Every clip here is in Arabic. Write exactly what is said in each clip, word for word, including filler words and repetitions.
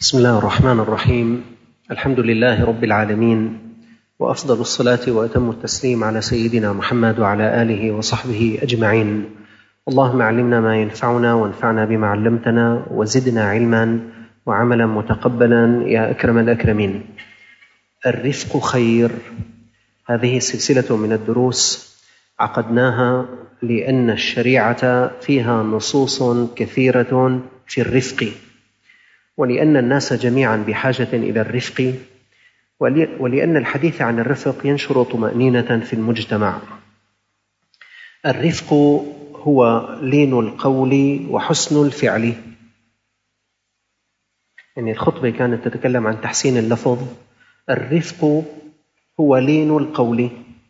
بسم الله الرحمن الرحيم. الحمد لله رب العالمين، وأفضل الصلاة وأتم التسليم على سيدنا محمد وعلى آله وصحبه أجمعين. اللهم علمنا ما ينفعنا وانفعنا بما علمتنا وزدنا علما وعملا متقبلا يا أكرم الأكرمين. الرفق خير. هذه سلسلة من الدروس عقدناها لأن الشريعة فيها نصوص كثيرة في الرفق، ولأن الناس جميعا بحاجة إلى الرفق، ولأن الحديث عن الرفق ينشر طمأنينة في المجتمع. الرفق هو لين القول وحسن الفعل. يعني الخطبة كانت تتكلم عن تحسين اللفظ. الرفق هو لين القول،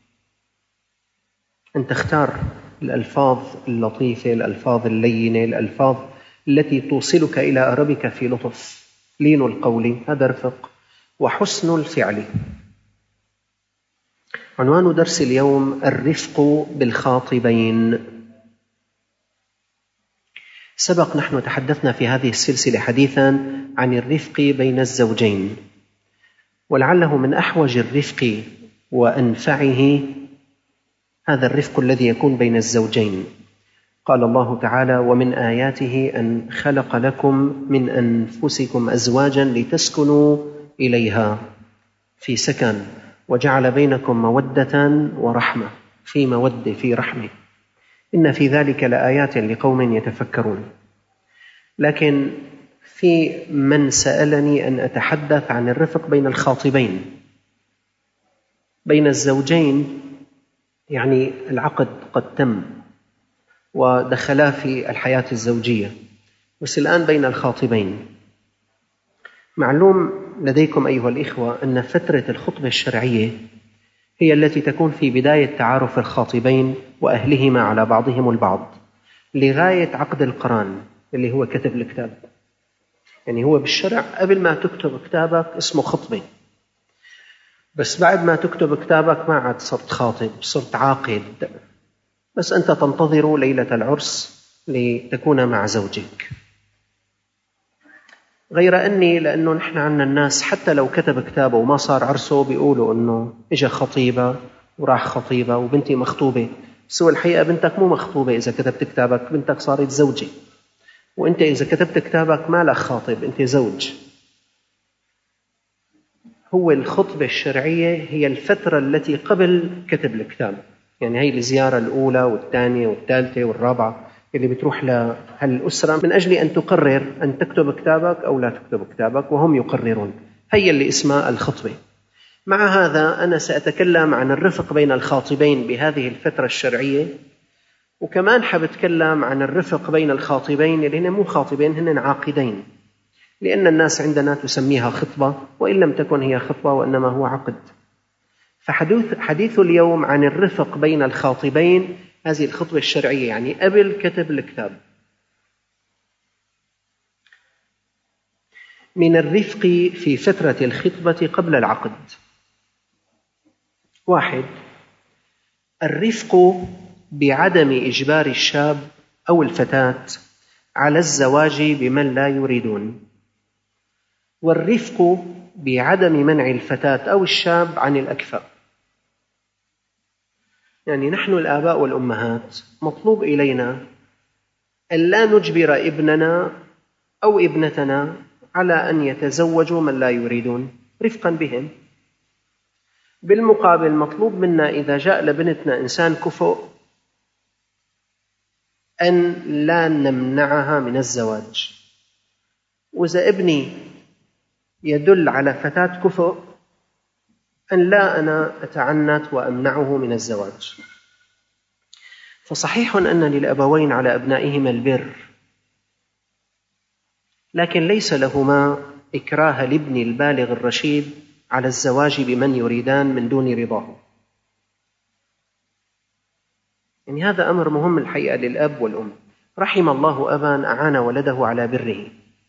أن تختار الألفاظ اللطيفة، الألفاظ اللينة، الألفاظ التي توصلك إلى ربك في لطف. لين القول هذا رفق. وحسن الفعل. عنوان درس اليوم الرفق بالخاطبين. سبق نحن تحدثنا في هذه السلسلة حديثا عن الرفق بين الزوجين، ولعله من أحوج الرفق وأنفعه هذا الرفق الذي يكون بين الزوجين. قال الله تعالى: ومن آياته أن خلق لكم من أنفسكم أزواجا لتسكنوا إليها في سكن وجعل بينكم مودة ورحمة. في مودة في رحمة. إن في ذلك لآيات لقوم يتفكرون. لكن في من سألني أن أتحدث عن الرفق بين الخاطبين، بين الزوجين، يعني العقد قد تم ودخلا في الحياة الزوجية، بس الآن بين الخاطبين. معلوم لديكم أيها الإخوة أن فترة الخطبة الشرعية هي التي تكون في بداية تعارف الخاطبين وأهلهما على بعضهم البعض لغاية عقد القران اللي هو كتب الكتاب. يعني هو بالشرع قبل ما تكتب كتابك اسمه خطبة، بس بعد ما تكتب كتابك ما عاد صرت خاطب، صرت عاقد. بس أنت تنتظر ليلة العرس لتكون مع زوجك. غير أني لأنه نحن عنا الناس حتى لو كتب كتابه وما صار عرسه بيقولوا أنه إجا خطيبة وراح خطيبة وبنتي مخطوبة، بس هو الحقيقة بنتك مو مخطوبة. إذا كتبت كتابك بنتك صارت زوجة، وإنت إذا كتبت كتابك ما لك خاطب، أنت زوج. هو الخطبة الشرعية هي الفترة التي قبل كتب الكتاب. يعني هي الزيارة الأولى والثانية والثالثة والرابعة اللي بتروح لهالأسرة من أجل أن تقرر أن تكتب كتابك أو لا تكتب كتابك، وهم يقررون. هي اللي اسمها الخطبة. مع هذا أنا سأتكلم عن الرفق بين الخاطبين بهذه الفترة الشرعية، وكمان حبتكلم عن الرفق بين الخاطبين اللي هن مو خاطبين، هن عاقدين، لأن الناس عندنا تسميها خطبة وإن لم تكن هي خطبة وإنما هو عقد. فحديث حديث اليوم عن الرفق بين الخاطبين، هذه الخطبة الشرعية يعني قبل كتب الكتاب. من الرفق في فترة الخطبة قبل العقد: واحد، الرفق بعدم إجبار الشاب أو الفتاة على الزواج بمن لا يريدون، والرفق بعدم منع الفتاة أو الشاب عن الأكفاء. يعني نحن الآباء والأمهات مطلوب إلينا أن لا نجبر ابننا أو ابنتنا على أن يتزوجوا من لا يريدون رفقا بهم. بالمقابل مطلوب منا إذا جاء لبنتنا إنسان كفؤ أن لا نمنعها من الزواج. وإذا ابني يدل على فتاة كفؤ أن لا أنا أتعنت وأمنعه من الزواج. فصحيح أن للأبوين على أبنائهما البر، لكن ليس لهما إكراه لابن البالغ الرشيد على الزواج بمن يريدان من دون رضاه. يعني هذا أمر مهم الحقيقة للأب والأم. رحم الله أبا أعان ولده على بره.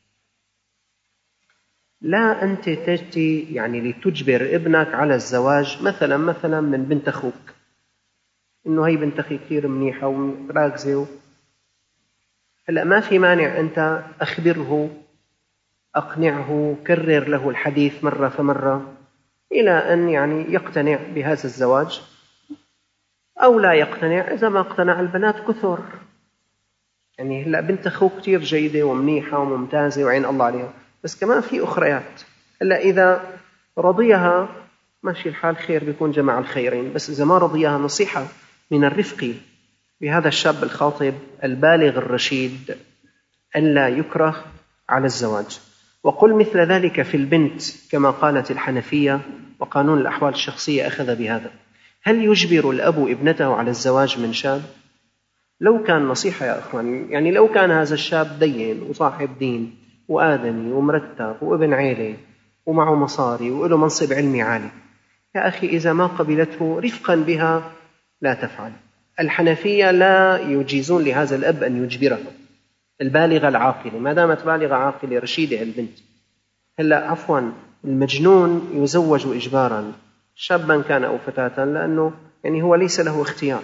لا أنت تأتي يعني لتجبر ابنك على الزواج مثلا مثلا من بنت أخوك، إنه هي بنت أخي كثير منيحة وراكزة. هلأ ما في مانع أنت أخبره أقنعه، كرر له الحديث مرة فمرة إلى أن يعني يقتنع بهذا الزواج، أو لا يقتنع. إذا ما اقتنع البنات كثر، يعني هلأ بنت أخوه كتير جيدة ومنيحة وممتازة وعين الله عليها، بس كمان في أخريات. هلأ إذا رضيها ماشي الحال، خير، بيكون جمع الخيرين. بس إذا ما رضيها، نصيحة من الرفق بهذا الشاب الخاطب البالغ الرشيد ألا يكره على الزواج. وقل مثل ذلك في البنت كما قالت الحنفية، وقانون الأحوال الشخصية أخذ بهذا. هل يجبر الأب ابنته على الزواج من شاب؟ لو كان، نصيحة يا أخوان، يعني لو كان هذا الشاب دين وصاحب دين وآدمي ومرتب وابن عيلة ومعه مصاري وله منصب علمي عالي، يا أخي إذا ما قبلته رفقا بها لا تفعل. الحنفية لا يجيزون لهذا الأب أن يجبره. البالغة العاقلة، ما دامت بالغة عاقلة رشيدة البنت. هلا عفوا، المجنون يزوج إجبارا شابا كان أو فتاة، لأنه يعني هو ليس له اختيار.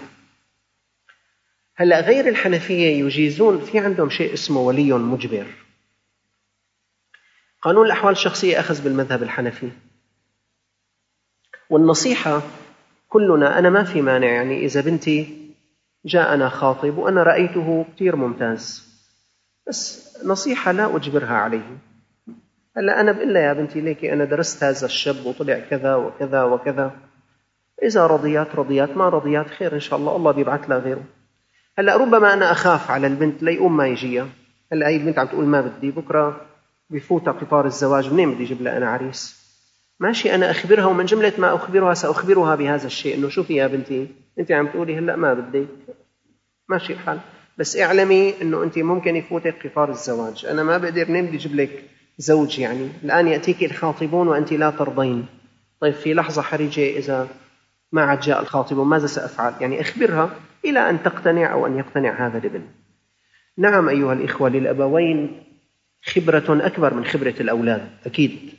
هلا غير الحنفية يجيزون، في عندهم شيء اسمه ولي مجبر. قانون الأحوال الشخصية أخذ بالمذهب الحنفي. والنصيحة كلنا، أنا ما في مانع، يعني إذا بنتي جاءنا خاطب وأنا رأيته كتير ممتاز، بس نصيحة لا أجبرها عليه. هلا أنا بقول لها يا بنتي ليكي أنا درست هذا الشاب وطلع كذا وكذا وكذا، إذا رضيات رضيات، ما رضيات خير إن شاء الله، الله بيبعث لها غيره. هلا ربما أنا أخاف على البنت ليقوم ما يجيها. هلا هي البنت عم تقول ما بدي، بكرة بفوت قطار الزواج، منين بدي أجيب لها أنا عريس؟ ماشي، أنا أخبرها، ومن جملة ما أخبرها سأخبرها بهذا الشيء، إنه شوفي يا بنتي أنت عم تقولي هلا ما بدي، ماشي الحال، بس اعلمي إنه أنت ممكن يفوتك قطار الزواج، أنا ما بقدر، منين بدي أجيب لك زوج؟ يعني الآن يأتيك الخاطبون وأنت لا ترضين. طيب في لحظة حرجة إذا ما عاد جاء الخاطبون ماذا سأفعل؟ يعني أخبرها إلى أن تقتنع أو أن يقتنع هذا الابن. نعم أيها الإخوة، للأبوين خبرة أكبر من خبرة الأولاد أكيد،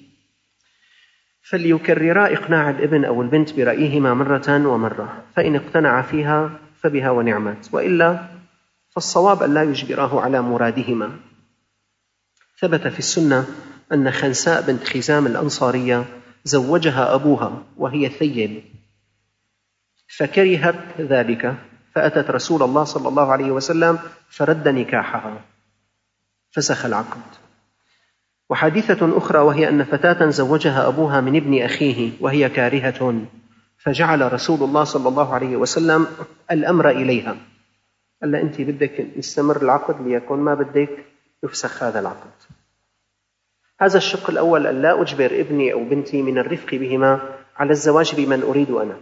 فليكررا إقناع الابن أو البنت برأيهما مرة ومرة، فإن اقتنع فيها فبها ونعمت، وإلا فالصواب أن لا يجبراه على مرادهما. ثبت في السنة أن خنساء بنت خزام الأنصارية زوجها أبوها وهي ثيب، فكرهت ذلك، فأتت رسول الله صلى الله عليه وسلم فرد نكاحها، فسخ العقد. وحادثة أخرى وهي أن فتاة زوجها أبوها من ابن أخيه وهي كارهة، فجعل رسول الله صلى الله عليه وسلم الأمر إليها، قال لها أنت بدك يستمر العقد ليكون، ما بدك يفسخ هذا العقد. هذا الشق الأول، أن لا أجبر ابني أو بنتي من الرفق بهما على الزواج بمن أريد أنا.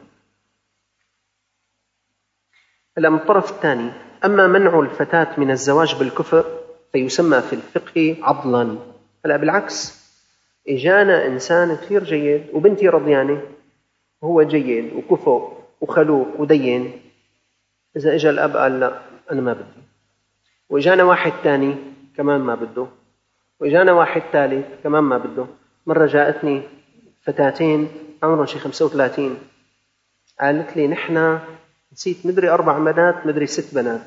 هلا من الطرف الثاني، أما منع الفتاة من الزواج بالكفر فيسمى في الفقه عضلا. هلا بالعكس، إجانا إنسان كثير جيد وبنتي رضيانة، وهو جيد وكفؤ وخلوق ودين، إذا إجا الأب قال لا أنا ما بدي، وإجانا واحد ثاني كمان ما بده، وإجانا واحد ثالث كمان ما بده. مرة جاءتني فتاتين عمرهم شي خمسة وثلاثين، قالت لي نحن نسيت مدري أربع بنات مدري ست بنات،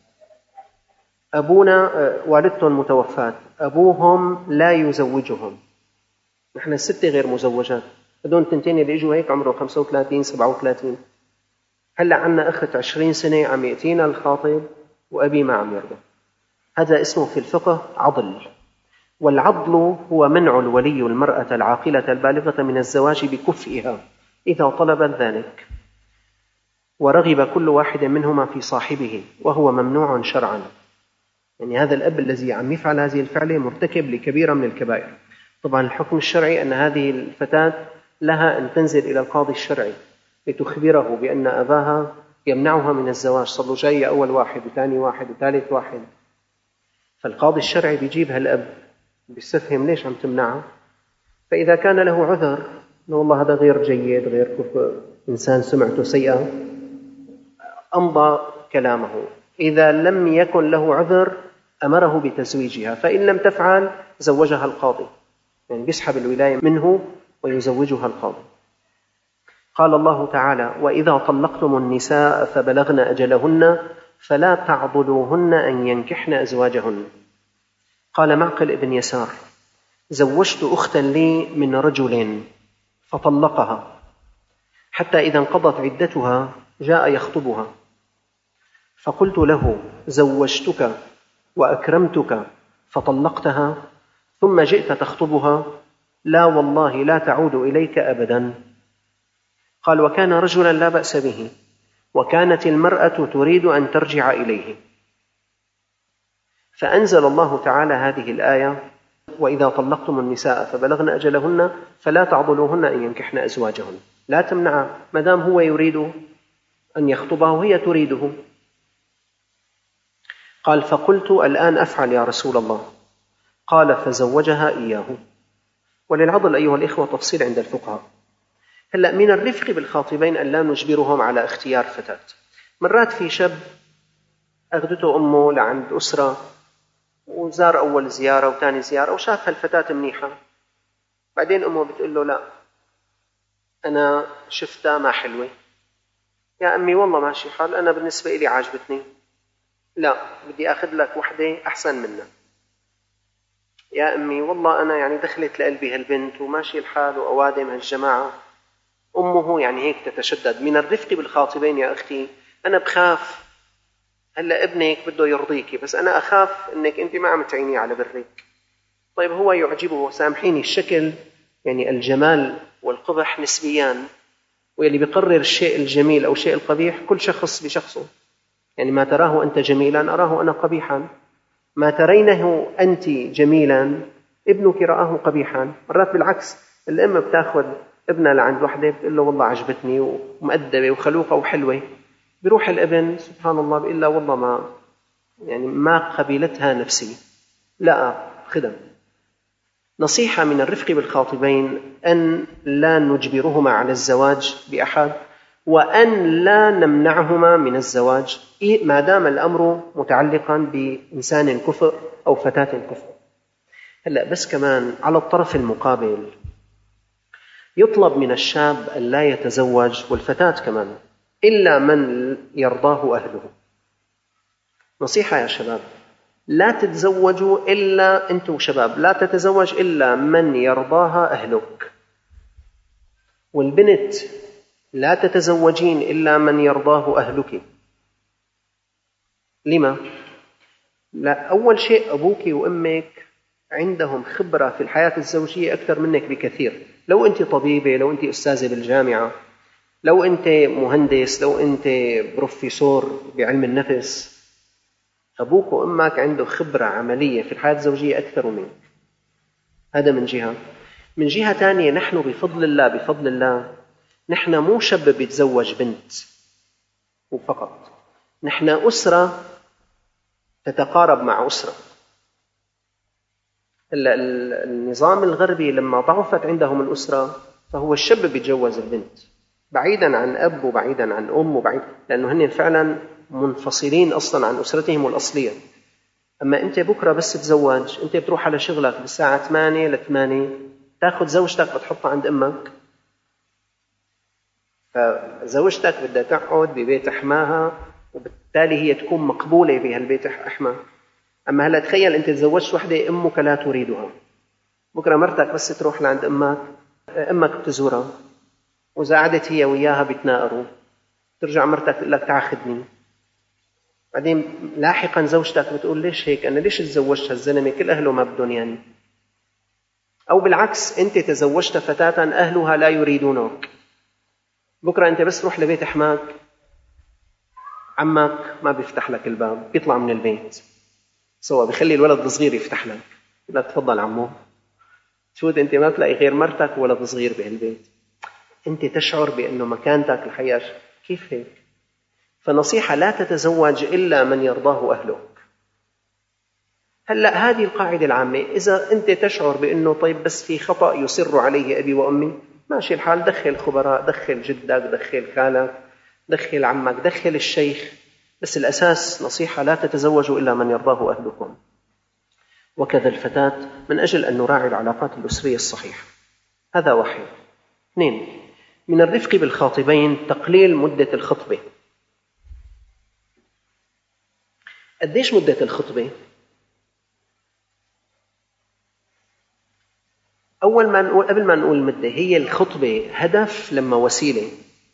أبونا والدتهم متوفاة، أبوهم لا يزوجهم، نحن الستة غير مزوجات، هدول تنتين اللي إجوا هيك عمرهم خمسة وثلاثين سبعة وثلاثين. هلأ عنا أخت عشرين سنة عم يأتينا الخاطب وأبي ما عم يرضى. هذا اسمه في الفقه عضل. والعضل هو منع الولي المرأة العاقلة البالغة من الزواج بكفئها إذا طلبت ذلك، ورغب كل واحد منهما في صاحبه، وهو ممنوع شرعا. يعني هذا الأب الذي عم يفعل هذه الفعلة مرتكب لكبيرة من الكبائر. طبعا الحكم الشرعي أن هذه الفتاة لها أن تنزل إلى القاضي الشرعي لتخبره بأن أباها يمنعها من الزواج، صلوا جاي أول واحد وثاني واحد وثالث واحد. فالقاضي الشرعي بيجيب هالأب بيستفهم ليش عم تمنعه، فإذا كان له عذر إنه والله هذا غير جيد غير كفء إنسان سمعته سيئة أمضى كلامه. إذا لم يكن له عذر أمره بتزويجها، فإن لم تفعل زوجها القاضي، يعني بيسحب الولاية منه ويزوجها القاضي. قال الله تعالى: وإذا طلقتم النساء فبلغن أجلهن فلا تعضلوهن أن ينكحن أزواجهن. قال معقل ابن يسار: زوجت أختا لي من رجل فطلقها، حتى إذا انقضت عدتها جاء يخطبها، فقلت له: زوجتك وأكرمتك فطلقتها ثم جئت تخطبها؟ لا والله لا تعود إليك أبدا. قال: وكان رجلا لا بأس به، وكانت المرأة تريد أن ترجع إليه، فأنزل الله تعالى هذه الآية: وإذا طلقتم النساء فبلغن أجلهن فلا تعضلوهن أن ينكحن أزواجهن. لا تمنع ما دام هو يريد أن يخطبها وهي تريده. قال: فقلت: الآن أفعل يا رسول الله؟ قال: فزوجها إياه. وللعضل أيها الإخوة تفصيل عند الفقهاء. هلأ من الرفق بالخاطبين أن لا نجبرهم على اختيار فتاة. مرات في شاب أخذته أمه لعند أسرة وزار أول زيارة وثاني زيارة وشاف هالفتاة منيحة، بعدين أمه بتقول له: لا أنا شفتها ما حلوة. يا أمي والله ماشي حال، أنا بالنسبة لي عاجبتني، لا بدي أخذ لك وحدة أحسن منها. يا أمي والله أنا يعني دخلت لقلبي هالبنت وماشي الحال وأوادم هالجماعة. أمه يعني هيك تتشدد. من الرفق بالخاطبين يا أختي، أنا بخاف هلأ ابنك بده يرضيكي، بس أنا أخاف أنك أنت ما عم تعيني على برك. طيب هو يعجبه، سامحيني، الشكل يعني الجمال والقبح نسبيان، واللي بيقرر الشيء الجميل أو الشيء القبيح كل شخص بشخصه. يعني ما تراه أنت جميلا أراه أنا قبيحا، ما ترينه أنت جميلا ابنك رآه قبيحا. مرات بالعكس، الأم بتاخذ ابنها لعند وحده بتقول له والله عجبتني ومؤدبة وخلوقة وحلوة، بيروح الابن سبحان الله بيقول له والله ما يعني ما قبلتها نفسي، لا خدم. نصيحة من الرفق بالخاطبين أن لا نجبرهما على الزواج بأحد، وأن لا نمنعهما من الزواج ما دام الأمر متعلقا بإنسان كفء أو فتاة كفء. هلأ بس كمان على الطرف المقابل يطلب من الشاب أن لا يتزوج، والفتاة كمان، إلا من يرضاه أهله. نصيحة يا شباب، لا تتزوجوا إلا أنتم شباب، لا تتزوج إلا من يرضاها أهلك. والبنت لا تتزوجين إلا من يرضاه أهلك. لما؟ لا، أول شيء أبوك وأمك عندهم خبرة في الحياة الزوجية أكثر منك بكثير. لو أنت طبيبة، لو أنت أستاذة بالجامعة، لو أنت مهندس، لو أنت بروفيسور بعلم النفس، أبوك وأمك عنده خبرة عملية في الحياة الزوجية أكثر منك. هذا من جهة. من جهة ثانية، نحن بفضل الله بفضل الله نحن مو شاب بيتزوج بنت وفقط، نحن أسرة تتقارب مع أسرة. النظام الغربي لما ضعفت عندهم الأسرة فهو الشاب بيتجوز البنت بعيدا عن أب وبعيدا عن أم وبعيد، لأنه هن فعلا منفصلين أصلا عن أسرتهم الأصلية. أما أنت بكرة بس تزوج، أنت بتروح على شغلك بالساعة ثمانية لثمانية، تأخذ زوجتك بتحطها عند أمك، فزوجتك بدها تقعد ببيت أحماها، وبالتالي هي تكون مقبولة بهالبيت أحمى. أما هلا تخيل أنت تزوجت وحدة أمك لا تريدها، بكرة مرتك بس تروح لعند أمك، أمك بتزورها، وإذا قعدت هي وياها بتناقروا، ترجع مرتك تقول لك تعال خدني، بعدين لاحقا زوجتك بتقول ليش هيك، أنا ليش تزوجت هالزلمة كل أهله ما بدهم يعني. أو بالعكس، أنت تزوجت فتاة أهلها لا يريدونك، بكرة أنت بس تروح لبيت أحماك، عمك ما بيفتح لك الباب، بيطلع من البيت سوا بيخلي الولد الصغير يفتح لك، لا تفضل عمو، تفوت أنت ما تلاقي غير مرتك وولد صغير بهالبيت، أنت تشعر بأنه مكانتك الحياة كيف هيك؟ فنصيحة، لا تتزوج إلا من يرضاه أهلك. هلأ هذه القاعدة العامة. إذا أنت تشعر بأنه طيب بس في خطأ يصر عليه أبي وأمي، ماشي الحال، دخل خبراء، دخل جدك، دخل خالك، دخل عمك، دخل الشيخ، بس الأساس نصيحة، لا تتزوجوا إلا من يرضاه أهلكم. وكذا الفتاة، من أجل أن نراعي العلاقات الأسرية الصحيحة. هذا واحد. اثنين، من الرفق بالخاطبين تقليل مدة الخطبة. قديش مدة الخطبة؟ أول ما نقول قبل ما نقول المدة، هي الخطبة هدف لما وسيلة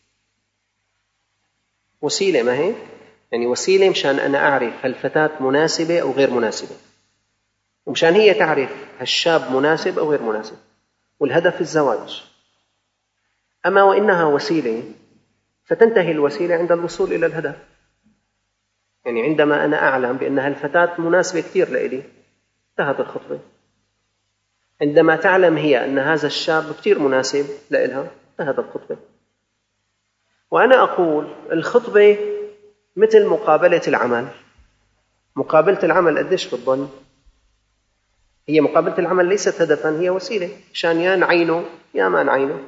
وسيلة ما هي يعني وسيلة مشان أنا أعرف هالفتاة مناسبة أو غير مناسبة، ومشان هي تعرف هالشاب مناسب أو غير مناسب، والهدف الزواج. أما وإنها وسيلة فتنتهي الوسيلة عند الوصول إلى الهدف. يعني عندما أنا أعلم بأن هالفتاة مناسبة كثير لإلي انتهت الخطبة. عندما تعلم هي أن هذا الشاب كثير مناسب لإلها انتهت الخطبة. وأنا أقول الخطبة مثل مقابلة العمل. مقابلة العمل قديش بتضل؟ هي مقابلة العمل ليست هدفا، هي وسيلة عشان يا نعينه يا ما نعينه.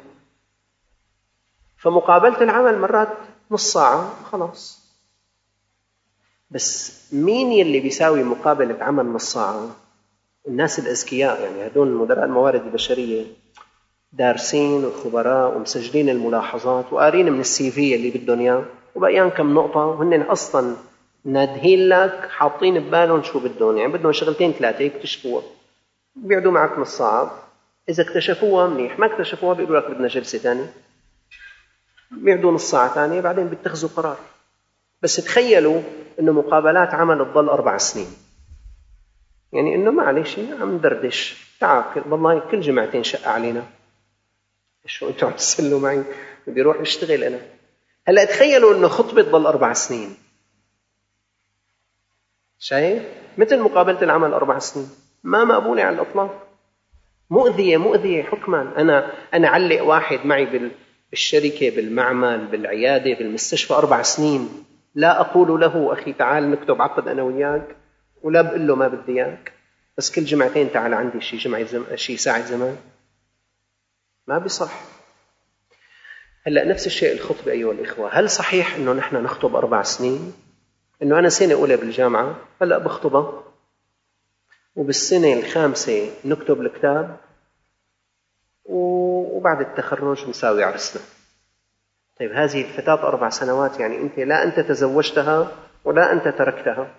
فمقابلة العمل مرات نص ساعة خلاص. بس مين يلي بيساوي مقابلة عمل نص ساعة؟ الناس الأذكياء، يعني هدول مدراء الموارد البشرية دارسين وخبراء ومسجلين الملاحظات وقارين من السي في اللي بدهم اياه وبقيان كم نقطة، وهن أصلا نادهين لك حاطين ببالهم شو بدهم، يعني بدهم شغلتين ثلاثة يكتشفوها، بيقعدوا معك نص ساعة. إذا اكتشفوها منيح، ما اكتشفوها بيقولوا لك بدنا جلسة ثانية، بيقعدوا نص ساعة ثانية بعدين بيتخذوا قرار. بس تخيلوا إنه مقابلات عمل تضل أربع سنين، يعني إنه معلش عم ندردش، تعال والله كل جمعتين شق علينا، شو أنتوا عم تسلوا معي، بدي أروح أشتغل أنا. هلأ تخيلوا إنه خطبة تضل أربع سنين، شايف؟ مثل مقابلة العمل أربع سنين، ما مقبولة على الإطلاق، مؤذية مؤذية حكما. أنا أنا علق واحد معي بالشركة بالمعمل بالعيادة بالمستشفى أربع سنين، لا أقول له أخي تعال نكتب عقد أنا وياك، ولا بقول له ما بدي إياك، بس كل جمعتين تعال عندي شي جمعة زم... شي ساعة زمان، ما بيصح. هلأ نفس الشيء الخطبة أيها الإخوة. هل صحيح إنه نحن نخطب أربع سنين؟ إنه أنا سنة أولى بالجامعة هلأ بخطبها، وبالسنة الخامسة نكتب الكتاب، وبعد التخرج نساوي عرسنا. طيب هذه الفتاة أربع سنوات، يعني أنت لا أنت تزوجتها ولا أنت تركتها،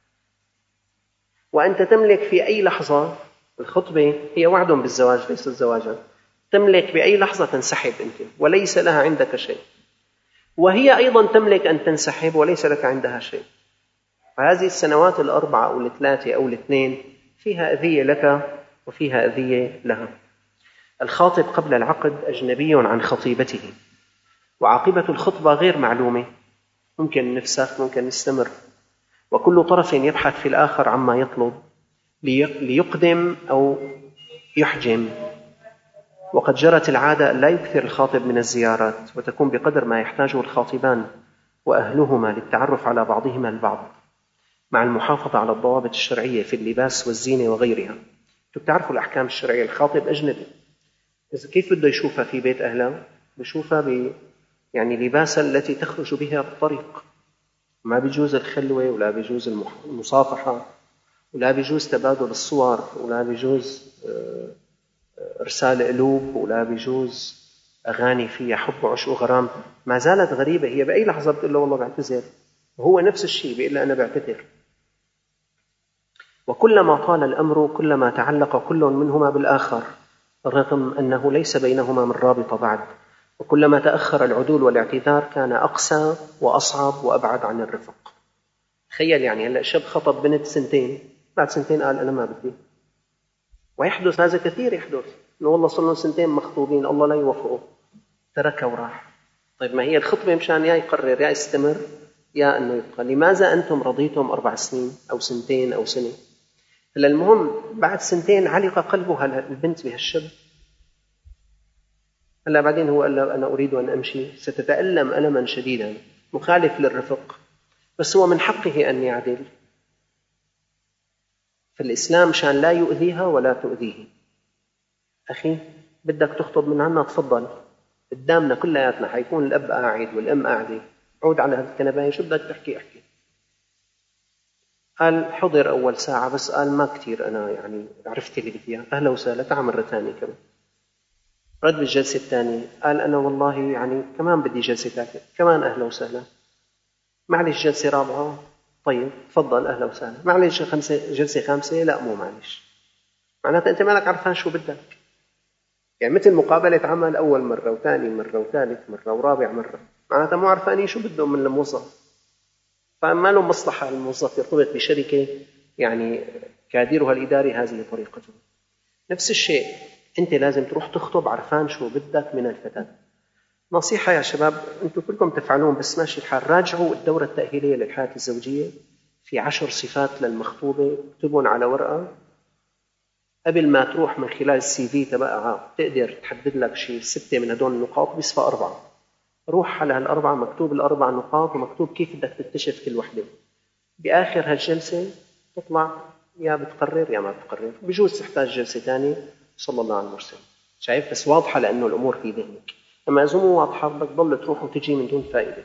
وأنت تملك في أي لحظة. الخطبة هي وعد بالزواج ليس زواجا، تملك بأي لحظة تنسحب أنت وليس لها عندك شيء، وهي أيضا تملك أن تنسحب وليس لك عندها شيء. فهذه السنوات الأربعة أو الثلاثة أو الاثنين فيها أذية لك وفيها أذية لها. الخاطب قبل العقد أجنبي عن خطيبته، وعاقبة الخطبة غير معلومة، ممكن نفسخ ممكن نستمر، وكل طرف يبحث في الآخر عما يطلب ليقدم أو يحجم. وقد جرت العادة أن لا يكثر الخاطب من الزيارات، وتكون بقدر ما يحتاجه الخاطبان وأهلهما للتعرف على بعضهما البعض، مع المحافظة على الضوابط الشرعية في اللباس والزينة وغيرها. تعرفوا الأحكام الشرعية، الخاطب أجنبي، إذا كيف بده يشوفها في بيت أهله؟ بشوفها ب يعني لباسا التي تخرج بها بالطريق، ما بيجوز الخلوة ولا بيجوز المصافحة ولا بيجوز تبادل الصور ولا بيجوز إرسال قلوب ولا بيجوز أغاني فيها حب وعشق وغرام. ما زالت غريبة، هي بأي لحظة بتقول له والله بعتذر، وهو نفس الشيء بيقول له أنا بعتذر. وكلما طال الأمر كلما تعلق كل منهما بالآخر، رغم أنه ليس بينهما من رابطة بعد، وكلما تأخر العدول والاعتذار كان أقسى وأصعب وأبعد عن الرفق. تخيل يعني هلأ شاب خطب بنت سنتين، بعد سنتين قال أنا ما بدي، ويحدث هذا كثير، يحدث إنه والله صار لهم سنتين مخطوبين الله لا يوفقه، تركه وراح. طيب ما هي الخطبة مشان يا يقرر يا يستمر يا أنه يبقى. لماذا أنتم رضيتم أربع سنين أو سنتين أو سنة؟ هلا المهم بعد سنتين علق قلبها البنت بهالشاب، هلا بعدين هو قال له أنا أريد أن أمشي، ستتألم ألما شديدا مخالف للرفق، بس هو من حقه أن يعدل. في الإسلام مشان لا يؤذيها ولا تؤذيه. أخي بدك تخطب من عنا تفضل، قدامنا كلياتنا حيكون الأب قاعد والأم قاعدة، عود على هالكنباية شو بدك تحكي احكي. قال حضر أول ساعة بس، قال ما كتير أنا يعني عرفت اللي بدي إياه، أهلا وسهلا تعال مرة ثانية كمان. رد بالجلسة الثانية قال أنا والله يعني كمان بدي جلسة ثالثة، كمان أهلا وسهلا. معلش جلسة رابعة، طيب تفضل أهلا وسهلا. معلش خمسة جلسة خامسة، لا مو معلش. معناتها أنت مالك عرفان شو بدك. يعني مثل مقابلة عمل أول مرة وثاني مرة وثالث مرة ورابع مرة، معناتها مو عارفانين شو بدهم من الموظف، فما لهم مصلحة الموظف يرتبط بشركة يعني كادرها الإداري هذه طريقته. نفس الشيء أنت لازم تروح تخطب عرفان شو بدك من الفتاة. نصيحة يا شباب، أنتم كلكم تفعلون بس ماشي الحال، راجعوا الدورة التأهيلية للحياة الزوجية، في عشر صفات للمخطوبة اكتبون على ورقة قبل ما تروح. من خلال السي في تبعها تقدر تحدد لك شيء ستة من هدول النقاط، بيصفى أربعة، روح على هالأربعة مكتوب الأربع نقاط ومكتوب كيف بدك تكتشف كل وحدة. بآخر هالجلسة تطلع يا بتقرر يا ما بتقرر، بجوز تحتاج جلسة ثانية. صلى الله على المرسل. شايف؟ بس واضحة لأنه الأمور في ذهنك. أما إذا مو واضحة بدك تضل تروح وتجي من دون فائدة.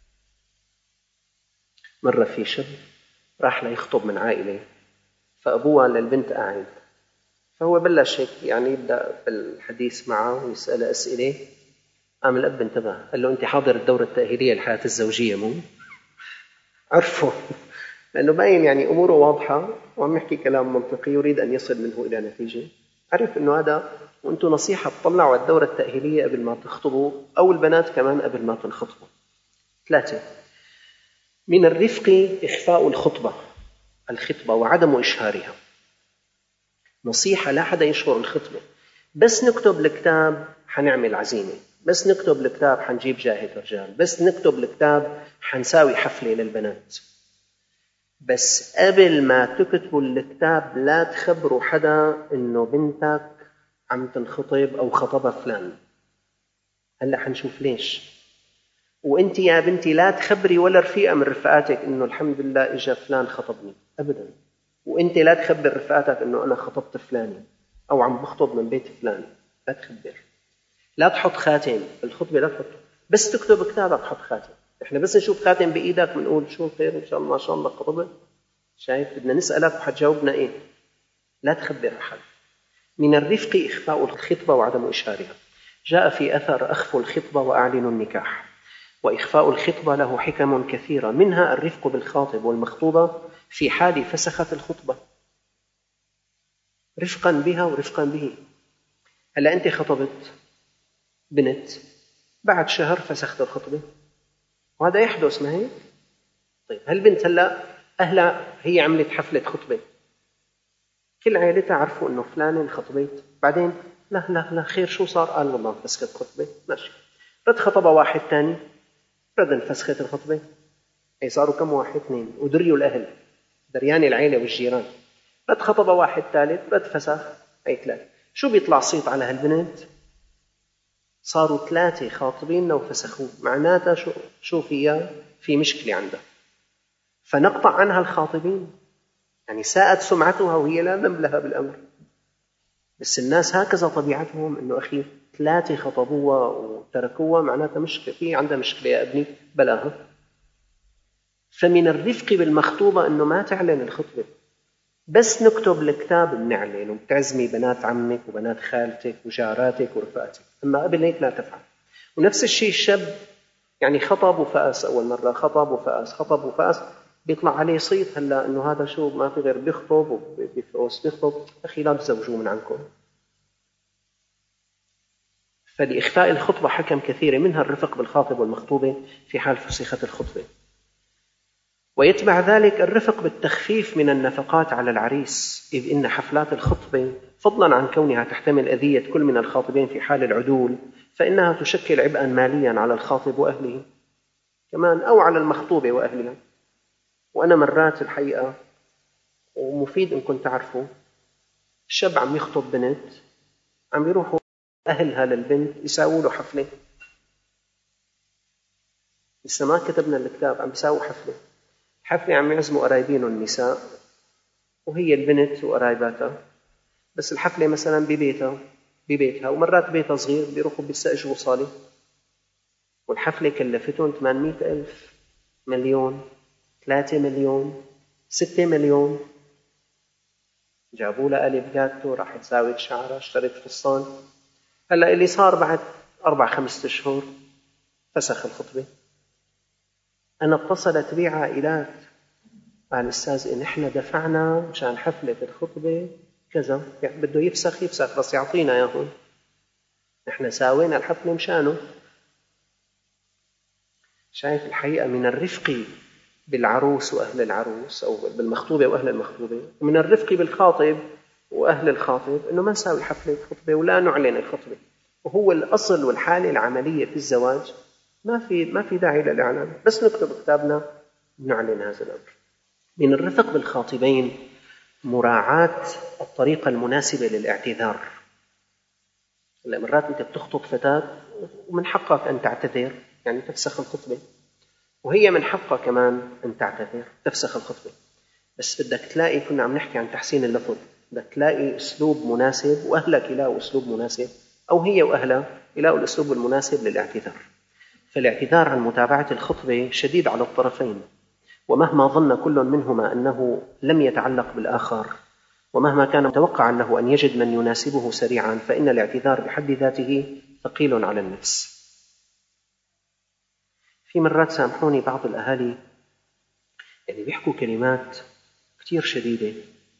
مرة في شاب راح ليخطب من عائلة، فأبوها للبنت قاعد، فهو بلش هيك يعني يبدأ بالحديث معه ويسأل أسئلة. قام الأب انتبه قال له أنت حاضر الدورة التأهيلية للحياة الزوجية مو؟ عرفه لأنه باين يعني أموره واضحة وعم يحكي كلام منطقي يريد أن يصل منه إلى نتيجة. عرف أنه هذا. وأنتم نصيحة تطلعوا على الدورة التأهيلية قبل ما تخطبوا، أو البنات كمان قبل ما تنخطبوا. ثلاثة، من الرفق إخفاء الخطبة الخطبة وعدم إشهارها. نصيحة لا حدا يشهر الخطبة. بس نكتب الكتاب حنعمل عزيمة، بس نكتب الكتاب حنجيب جاهد رجال، بس نكتب الكتاب حنساوي حفلة للبنات. بس قبل ما تكتبوا الكتاب لا تخبروا حدا إنه بنتك عم تنخطب أو خطبها فلان. هلأ حنشوف ليش. وإنت يا بنتي لا تخبري ولا رفيقة من رفقاتك إنه الحمد لله إجا فلان خطبني أبدا. وإنت لا تخبر رفقاتك إنه أنا خطبت فلاني أو عم بخطب من بيت فلان. لا تخبر. لا تحط خاتم الخطبة، لا تحط. بس تكتب كتابك حط خاتم. إحنا بس نشوف خاتم بإيدك بنقول شو خير إن شاء الله ما شاء الله خطبت. شايف؟ بدنا نسألك وحتجاوبنا إيه. لا تخبر أحد. من الرفق إخفاء الخطبة وعدم إشهارها. جاء في أثر أخفوا الخطبة وأعلنوا النكاح. وإخفاء الخطبة له حكم كثيرة، منها الرفق بالخاطب والمخطوبة في حال فسخت الخطبة، رفقا بها ورفقا به. هلأ أنت خطبت بنت، بعد شهر فسخت الخطبة، وهذا يحدث ما هيك؟ طيب هالبنت هلأ أهلها هي عملت حفلة خطبة، كل عائلتها عرفوا إنه فلانة انخطبت، بعدين لا لا لا خير شو صار؟ قال والله فسخت خطبة. ماشي. رد خطبة واحد تاني، رد انفسخت الخطبة. أي صاروا كم واحد؟ اثنين. ودريوا الأهل، دريان العائلة والجيران. رد خطبة واحد ثالث، رد فسخ. أي ثلاثة. شو بيطلع صيت على هالبنت؟ صاروا ثلاثة خاطبين وفسخوه. معناتها شو شو فيها؟ في مشكلة عندها. فنقطع عنها الخاطبين، يعني ساءت سمعتها وهي لا ذنب لها بالأمر. بس الناس هكذا طبيعتهم، إنه أخي ثلاثة خطبوها وتركوها معناتها مشكلة، في عندها مشكلة يا ابني بلاها. فمن الرفق بالمخطوبة إنه ما تعلن الخطبة، بس نكتب الكتاب بنعلن وبتعزمي بنات عمك وبنات خالتك وجاراتك ورفقاتك، أما قبل هيك لا تفعل. ونفس الشيء الشاب يعني خطب وفأس أول مرة، خطب وفأس، خطب وفأس، بيطلع عليه صيت هلا إنه هذا شو ما في غير بيخطب وبيفأس بيخطب. أخي لا تزوجوا من عنكم. فلإخفاء الخطبة حكم كثيرة، منها الرفق بالخاطب والمخطوبة في حال فسخت الخطبة. ويتبع ذلك الرفق بالتخفيف من النفقات على العريس، إذ إن حفلات الخطبة فضلا عن كونها تحتمل أذية كل من الخاطبين في حال العدول، فإنها تشكل عبئا ماليا على الخاطب وأهله كمان، أو على المخطوبة وأهلها. وأنا مرات الحقيقة، ومفيد إنكم تعرفوا، الشاب عم يخطب بنت، عم يروحوا أهلها للبنت يساووا له حفلة. لسه ما كتبنا الكتاب، عم يساووا حفلة. حفلة عم يعزموا قرايبين النساء وهي البنت وقرايباتها، بس الحفلة مثلا ببيتها ببيتها ومرات بيتها صغير، بيروحوا بيستأجروا صالة، والحفلة كلفتهم ثمانمئة ألف، مليون، ثلاثة مليون، ستة مليون. جابوا لها قالب جاتو، راح تساوي شعرها، اشترت فستان. هلا اللي صار بعد أربع خمسة أشهر فسخ الخطبة. أنا اتصلت بي عائلات قال أستاذ إن إحنا دفعنا مشان حفلة الخطبة كذا، يعني بده يفسخ يفسخ بس يعطينا ياهن. نحن ساوينا الحفلة مشانه. شايف الحقيقة من الرفق بالعروس وأهل العروس، أو بالمخطوبة وأهل المخطوبة، ومن الرفق بالخاطب وأهل الخاطب إنه ما نساوي حفلة خطبة ولا نعلن الخطبة. وهو الأصل والحالة العملية في الزواج ما في ما في داعي للإعلان، بس نكتب كتابنا نعلن هذا الأمر. من الرفق بالخاطبين مراعاة الطريقة المناسبة للاعتذار. مرات أنت بتخطب فتاة ومن حقك أن تعتذر، يعني تفسخ الخطبة، وهي من حقها كمان أن تعتذر تفسخ الخطبة، بس بدك تلاقي، كنا عم نحكي عن تحسين اللفظ، بدك تلاقي أسلوب مناسب، وأهلك يلاقوا أسلوب مناسب، أو هي وأهلها يلاقوا الأسلوب المناسب للاعتذار. فالاعتذار عن متابعة الخطبة شديد على الطرفين، ومهما ظن كل منهما أنه لم يتعلق بالآخر، ومهما كان متوقعا له أن يجد من يناسبه سريعا، فإن الاعتذار بحد ذاته ثقيل على النفس. في مرات سامحوني بعض الأهالي يعني بيحكوا كلمات كتير شديدة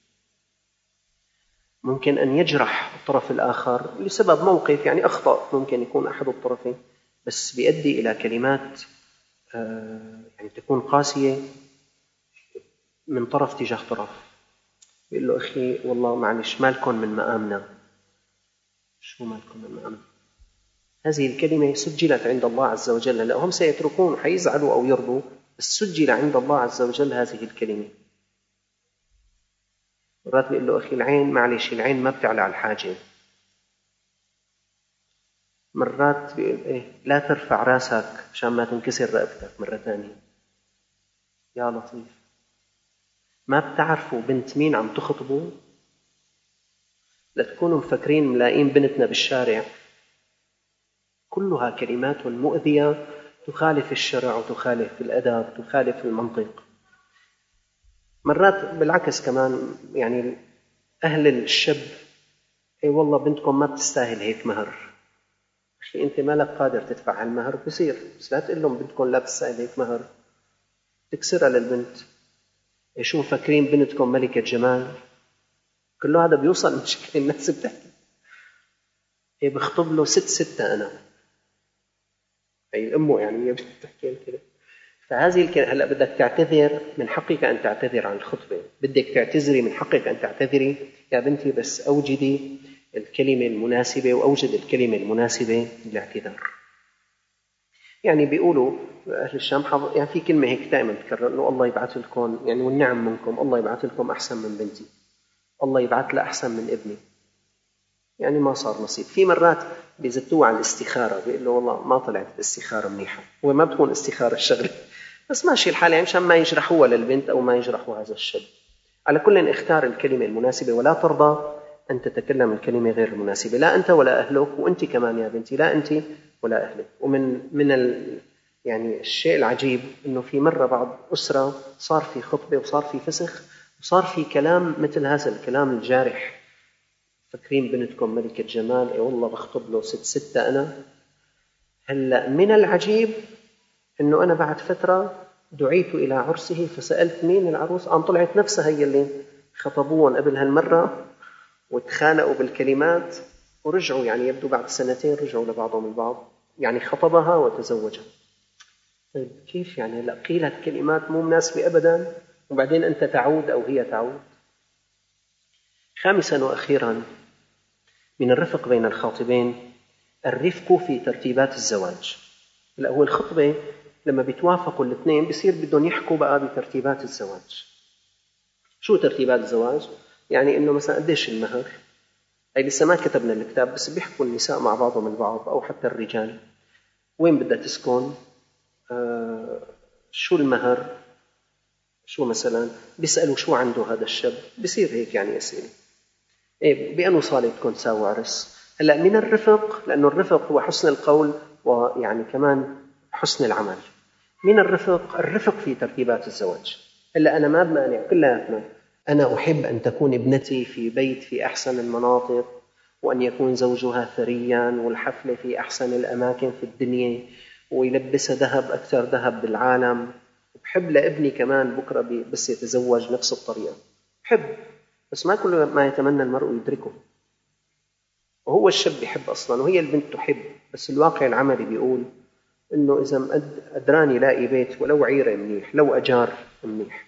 ممكن أن يجرح الطرف الآخر لسبب موقف، يعني أخطأ ممكن يكون أحد الطرفين، بس بيؤدي إلى كلمات يعني تكون قاسية من طرف تجاه طرف. بيقول له أخي والله معلش مالكم من مقامنا. شو مالكم من مقامنا؟ هذه الكلمة سجلت عند الله عز وجل، هلا هم سيتركون حيزعلوا أو يرضوا، بس سجل عند الله عز وجل هذه الكلمة. مرات بيقول له أخي العين معلش العين ما بتعلى على الحاجب. مرات بيقول إيه لا ترفع راسك عشان ما تنكسر رقبتك مرة ثانية. يا لطيف، ما بتعرفوا بنت مين عم تخطبوا؟ لتكونوا مفكرين ملاقين بنتنا بالشارع. كلها كلمات مؤذية تخالف الشرع وتخالف الأدب تخالف المنطق. مرات بالعكس كمان، يعني أهل الشاب أي والله بنتكم ما بتستاهل هيك مهر. أخي أنت مالك قادر تدفع هالمهر بصير، بس لا تقول لهم بنتكم لا بتستاهل هيك مهر، تكسرها للبنت. شو مفكرين بنتكم ملكة جمال؟ كله هذا بيوصل من شكل الناس بتحكي. هي بخطب له ست ستة أنا، أي الأمه يعني هي بتحكي كده. فهذه الكلمة هلأ بدك تعتذر، من حقك أن تعتذر عن الخطبة، بدك تعتذري من حقك أن تعتذري يا بنتي، بس أوجدي الكلمة المناسبة وأوجد الكلمة المناسبة للاعتذار. يعني بيقولوا أهل الشام حظ، يعني في كلمة هيك دائما تكرر إنه الله يبعث لكم، يعني والنعم منكم، الله يبعث لكم أحسن من بنتي، الله يبعث لها أحسن من ابني، يعني ما صار نصيب. في مرات بيزتوه على الاستخارة، بيقول له والله ما طلعت الاستخارة منيحة، هو ما بتكون استخارة الشغل، بس ماشي الحال يعني مشان ما يجرحوها للبنت أو ما يجرحوا هذا الشاب. على كل اختار الكلمة المناسبة، ولا ترضى أن تتكلم الكلمة غير المناسبة، لا أنت ولا أهلك، وأنت كمان يا بنتي لا أنت ولا أهلك. ومن من ال يعني الشيء العجيب إنه في مرة بعض أسرة صار في خطبة وصار في فسخ وصار في كلام مثل هذا الكلام الجارح. فكرين بنتكم ملكة جمال، اي والله بخطب له ست ستة أنا. هلأ من العجيب إنه أنا بعد فترة دعيت إلى عرسه فسألت مين العروس، قام طلعت نفسها هي اللي خطبوهم قبل هالمرة وتخانقوا بالكلمات ورجعوا، يعني يبدو بعد سنتين رجعوا لبعضهم البعض، يعني خطبها وتزوجها. طيب كيف يعني هلأ قيلت كلمات مو مناسبة أبدا وبعدين أنت تعود أو هي تعود؟ خامسا وأخيرا من الرفق بين الخاطبين الرفق في ترتيبات الزواج. هلا هو الخطبة لما بيتوافقوا الاثنين بيصير بدهم يحكوا بقى بترتيبات الزواج. شو ترتيبات الزواج؟ يعني إنه مثلا قديش المهر، أي لسه ما كتبنا الكتاب بس بيحكوا النساء مع بعضهم البعض أو حتى الرجال، وين بدها تسكن، آه شو المهر، شو مثلا بيسألوا شو عنده هذا الشاب، بيصير هيك يعني أسئلة. إيه بأنه صالة تكون تساوي عرس. هلا من الرفق، لأنه الرفق هو حسن القول ويعني كمان حسن العمل. من الرفق الرفق في ترتيبات الزواج. هلا أنا ما بمانع كلياتنا، أنا أحب أن تكون ابنتي في بيت في أحسن المناطق، وأن يكون زوجها ثريا، والحفلة في أحسن الأماكن في الدنيا، ويلبسها ذهب أكثر ذهب بالعالم. وبحب لابني كمان بكرة بس يتزوج نفس الطريقة، بحب، بس ما كل ما يتمنى المرء يدركه. وهو الشاب بيحب أصلا وهي البنت تحب، بس الواقع العملي بيقول إنه إذا أدراني لاقي بيت ولو عيرة منيح، لو أجار منيح.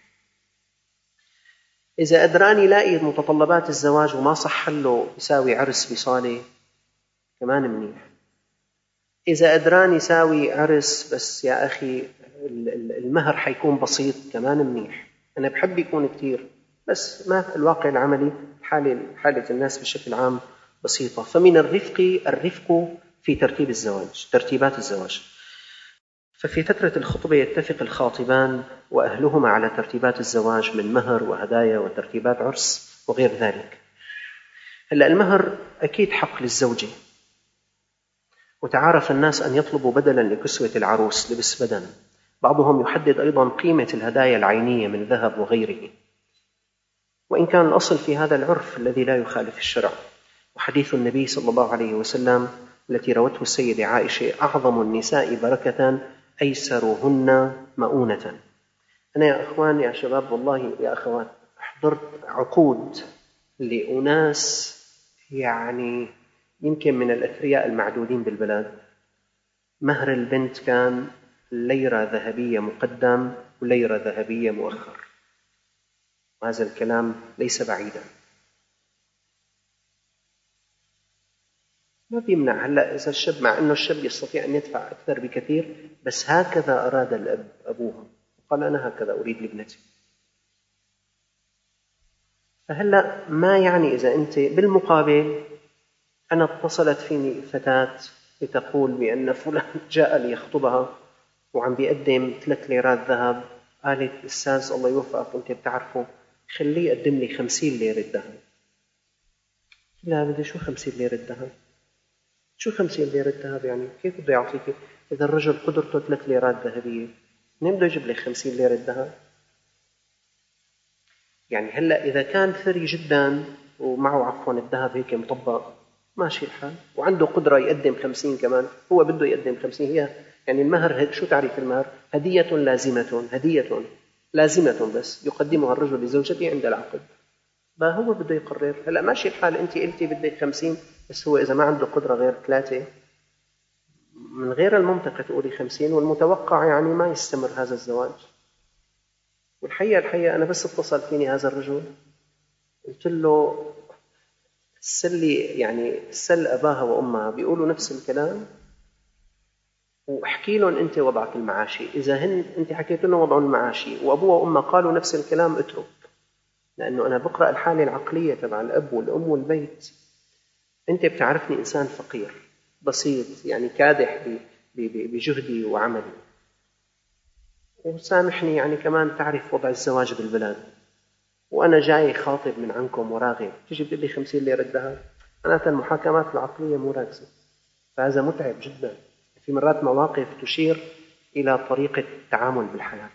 إذا أدراني لاقي متطلبات الزواج وما صح له يساوي عرس بصالة كمان منيح. إذا أدراني يساوي عرس بس يا أخي المهر حيكون بسيط كمان منيح. أنا بحب يكون كتير، بس ما الواقع العملي حالة حالة الناس بشكل عام بسيطة. فمن الرفق الرفق في ترتيب الزواج، ترتيبات الزواج. ففي فترة الخطبة يتفق الخاطبان وأهلهما على ترتيبات الزواج من مهر وهدايا وترتيبات عرس وغير ذلك. هلأ المهر أكيد حق للزوجة، وتعارف الناس أن يطلبوا بدلا لكسوة العروس لبس بدن. بعضهم يحدد أيضا قيمة الهدايا العينية من ذهب وغيره، وإن كان الأصل في هذا العرف الذي لا يخالف الشرع. وحديث النبي صلى الله عليه وسلم التي روته السيدة عائشة: أعظم النساء بركة أيسرهن مؤونة. أنا يا أخوان يا شباب والله يا أخوات حضرت عقود لأناس يعني يمكن من الأثرياء المعدودين بالبلاد، مهر البنت كان ليرة ذهبية مقدم وليرة ذهبية مؤخر، وهذا الكلام ليس بعيدا. ما بيمنع هلأ إذا الشاب، مع أنه الشاب يستطيع أن يدفع أكثر بكثير، بس هكذا أراد الأب أبوها، قال أنا هكذا أريد لابنتي. فهلأ ما يعني إذا أنت بالمقابل أنا اتصلت فيني فتاة لتقول بأن فلان جاء ليخطبها وعم بيقدم ثلاث ليرات ذهب، قالت أستاذ الله يوفقك أنت بتعرفه خليه يقدم لي خمسين ليرة ذهب. لا بدي شو خمسين ليرة ذهب؟ شو خمسين ليرة ذهب يعني؟ كيف بده يعطيك إذا الرجل قدرته ثلاث ليرات ذهبية؟ منين بده يجيب لي خمسين ليرة ذهب؟ يعني هلأ إذا كان ثري جدا ومعه عفوا الذهب هيك مطبق ماشي الحال، وعنده قدرة يقدم خمسين كمان، هو بده يقدم خمسين. هي يعني المهر شو تعريف المهر؟ هدية لازمة، هدية لازمة بس يقدمها الرجل لزوجته عند العقد، فهو بده يقرر. هلأ ماشي الحال أنت قلتي بدك خمسين، بس هو إذا ما عنده قدرة غير ثلاثة، من غير المنطق تقولي خمسين، والمتوقع يعني ما يستمر هذا الزواج. والحقيقة الحقيقة أنا بس اتصل فيني هذا الرجل قلت له سلي يعني سل أباها وأمها بيقولوا نفس الكلام، واحكي لهم أنت وضعك المعاشي. إذا هن أنت حكيت لهم وضعهم المعاشي وأبوها وأمها قالوا نفس الكلام اترك، لأنه أنا بقرأ الحالة العقلية تبع الأب والأم والبيت. أنت بتعرفني إنسان فقير بسيط يعني كادح بجهدي وعملي، وسامحني يعني كمان تعرف وضع الزواج بالبلاد، وأنا جاي خاطب من عنكم وراغب تجي بتقول لي خمسين ليرة ذهب. معناتها المحاكمات العقلية مو راكزة، فهذا متعب جدا. في مرات مواقف تشير إلى طريقة التعامل بالحياة.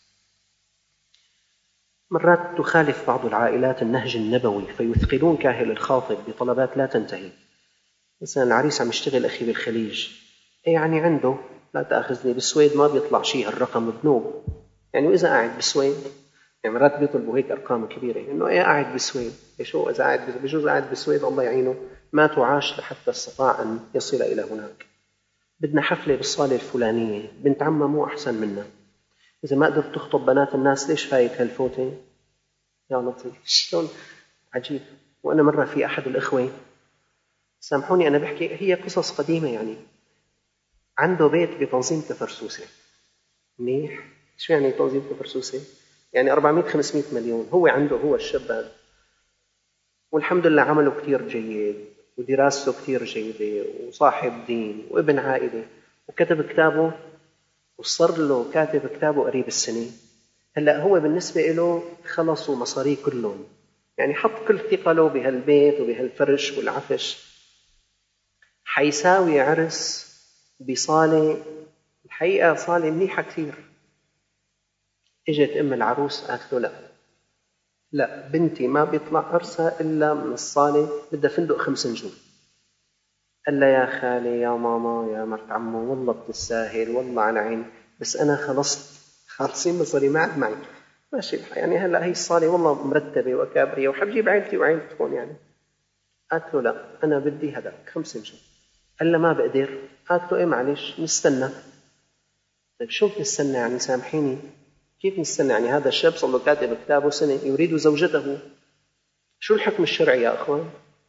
مرات تخالف بعض العائلات النهج النبوي فيثقلون كاهل الخاطب بطلبات لا تنتهي. مثلا العريس عم يشتغل أخي بالخليج، يعني عنده لا تأخذني بالسويد ما بيطلع شيء هالرقم بنوب يعني، وإذا قاعد بالسويد يعني مرات بيطلبوا هيك أرقام كبيرة إنه إيه قاعد بالسويد، شو إذا قاعد بجوز قاعد بالسويد الله يعينه ما تعاش لحتى استطاع أن يصل إلى هناك. بدنا حفلة بالصالة الفلانية، بنت عمها مو أحسن منا، إذا ما قدرت تخطب بنات الناس ليش فايت هالفوتة يا لطيف. شلون عجيب. وأنا مرة في أحد الإخوة سامحوني أنا بحكي هي قصص قديمة يعني، عنده بيت بتنظيم تفرسوسة منيح. شو يعني تنظيم تفرسوسة؟ يعني أربعمائة خمسمائة مليون هو عنده، هو الشاب هذا، والحمد لله عمله كتير جيد ودراسته كتير جيدة وصاحب دين وابن عائلة وكتب كتابه وصار له كاتب كتابه قريب السنة. هلأ هو بالنسبة له خلصوا مصاريه كلهم، يعني حط كل ثقله بهالبيت وبهالفرش والعفش. حيساوي عرس بصالة الحقيقة صالة منيحة كثير. اجت ام العروس قالت له لا لا بنتي ما بيطلع عرسها الا من الصالة، بدها فندق خمس نجوم. قال لها يا خالي يا ماما يا مرت عمو والله بتستاهل والله على عين، بس انا خلصت خالصين مصاري ما عاد معي ماشي يعني. هلا هي الصالة والله مرتبة وأكابرية وحب جيب عائلتي وعائلتكم يعني. قالت له لا أنا بدي هذاك خمسة مشان. قال له ما بقدر. قالت له إيه معلش نستنى. طيب شو بنستنى يعني سامحيني، كيف نستنى يعني؟ هذا الشاب صار له كاتب كتابه سنة يريد زوجته. شو الحكم الشرعي يا أخوان؟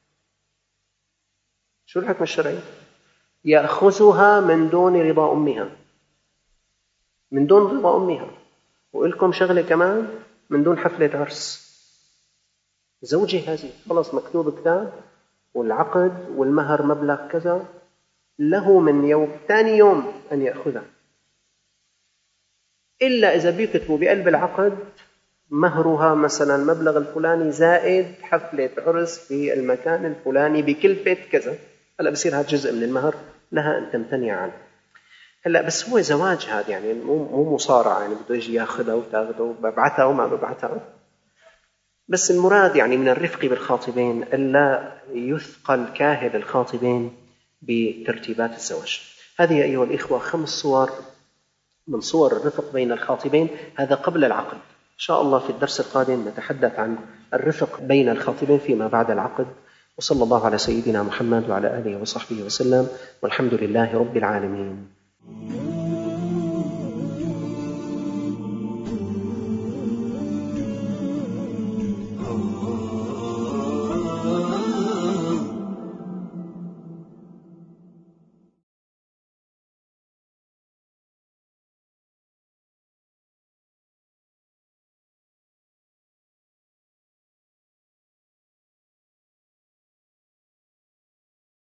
شو الحكم الشرعي؟ يأخذها من دون رضا أمها، من دون رضا أمها. وإلكم شغلة كمان، من دون حفلة عرس. زوجي هذه خلص مكتوب كتاب والعقد والمهر مبلغ كذا، له من يوم ثاني يوم أن يأخذها، إلا إذا بيكتبوا بقلب العقد مهرها مثلا المبلغ الفلاني زائد حفلة عرس في المكان الفلاني بكلفة كذا. هلا بصير هذا جزء من المهر، لها أن تمتنع عنه. هلا بس هو زواج هذا يعني مو مو مصارعة يعني بده يجي ياخذها وتاخذه وببعثها وما ببعثها. بس المراد يعني من الرفق بالخاطبين ألا يثقل كاهل الخاطبين بترتيبات الزواج. هذه أيها الإخوة خمس صور من صور الرفق بين الخاطبين، هذا قبل العقد. إن شاء الله في الدرس القادم نتحدث عن الرفق بين الخاطبين فيما بعد العقد. وصلى الله على سيدنا محمد وعلى آله وصحبه وسلم، والحمد لله رب العالمين.